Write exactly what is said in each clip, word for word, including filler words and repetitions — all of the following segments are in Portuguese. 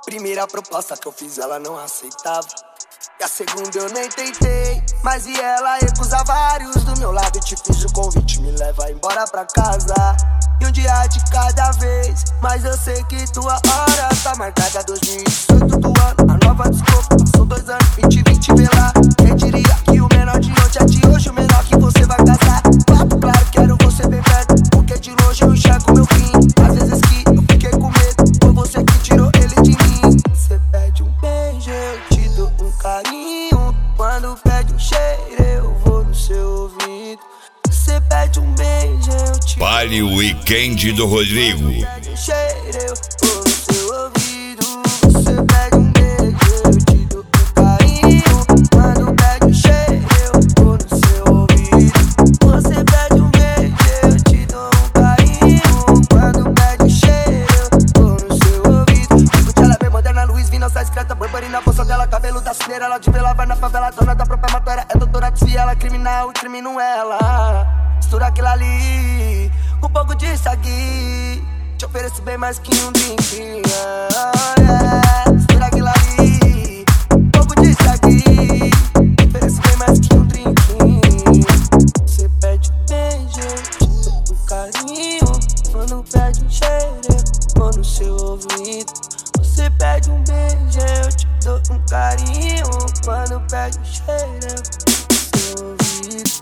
Primeira proposta que eu fiz, ela não aceitava. E a segunda eu nem tentei, mas e ela recusa vários. Do meu lado eu te fiz o convite, me leva embora pra casa. E um dia de cada vez, mas eu sei que tua hora tá marcada. Dois mil e dezoito do ano, a nova desculpa. Passou dois anos, vinte e vinte, vê lá. Quem diria que o menor de ontem é de hoje, o menor que você vai casar. Papo claro, quero você bem perto, porque de longe eu enxergo meu fim. Às vezes que eu fiquei com medo, foi você que tirou ele de mim. Você pede um beijo, eu te dou um carinho. Quando pede um cheiro, eu vou no seu ouvido. Você pede um beijo, eu te Vale o Weekend do Rodrigo. pede um cheiro, eu vou no seu ouvido. Você pede um beijo, eu te dou um carinho. Quando pede um cheiro, eu vou no seu ouvido. Você pede um beijo, eu te dou um carinho. Quando pede um cheiro, eu vou no seu ouvido. Fico de ela bem moderna, Luiz Vina, sai discreta, Burberry na bolsa dela, cabelo da cineira, ela de vela, vai na favela, dona da própria matéria, é doutora, desvia ela, criminal, crimino ela. Mistura aquilo ali com um pouco disso aqui. Te ofereço bem mais que um drink. Oh, yeah. Mistura aquilo ali com um pouco disso aqui. Te ofereço bem mais que um drink. Você pede um beijo, eu te dou um carinho. Quando pede um cheiro, eu vou no seu ouvido. Você pede um beijo, eu te dou um carinho. Quando pede um cheiro, eu vou no seu ouvido.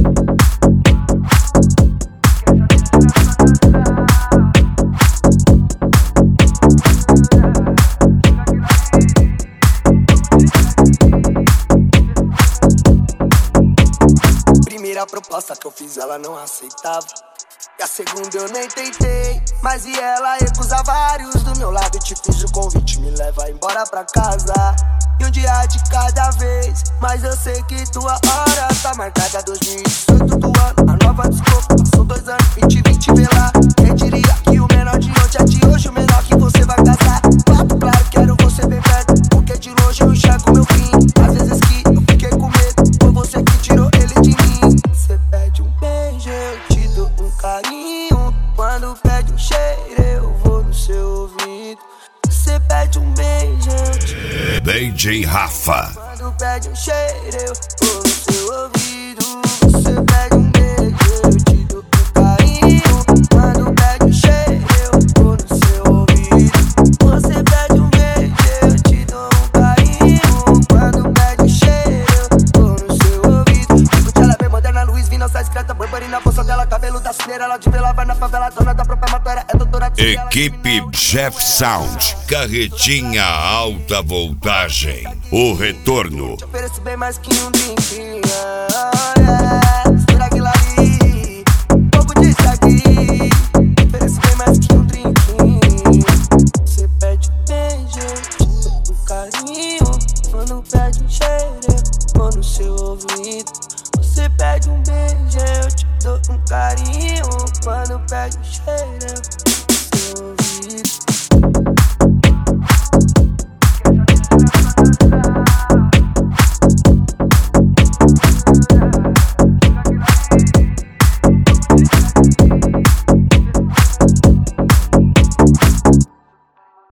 Primeira proposta que eu fiz, ela não aceitava. E a segunda eu nem tentei, mas e ela recusa vários. Do meu lado eu te fiz o convite, me leva embora pra casa. E um dia de cada vez, mas eu sei que tua hora tá marcada. Dois mil e dezoito do ano, a nova desculpa. Passou dois anos, vinte e vinte, vê lá. Quem diria que o menor de ontem é de hoje, o menor que você vai casar. Papo claro, quero você bem perto, porque de longe eu enxergo meu fim. Às vezes que eu fiquei com medo, foi você que tirou ele de mim. Você pede um beijo, eu te dou um carinho. Quando pede um cheiro, eu vou no seu ouvido. Você pede um beijo, eu te dou D J Rafa. Quando pede um cheiro, eu vou no seu ouvido. Você pede um beijo, eu te dou um carinho. Quando pede um cheiro, eu vou no seu ouvido. Você pede um beijo, eu te dou um carinho. Quando pede um cheiro, eu vou no seu ouvido. Fico de ela bem moderna, Luiz Vina, sai discreta, Burberry na bolsa dela, cabelo da cineira, ela de vela, vai na favela, dona da própria matéria, é doutora. Equipe Jeff Sound, carretinha alta voltagem. O retorno. Te ofereço bem mais que um drink. Oh, yeah. Mistura aquilo ali um pouco disso aqui. Te ofereço bem mais que um drink. Você pede um beijo, eu te dou um carinho. Quando pede um cheiro, eu vou no seu ouvido. Você pede um beijo, eu te dou um carinho. Quando pede um cheiro, eu vou no seu ouvido.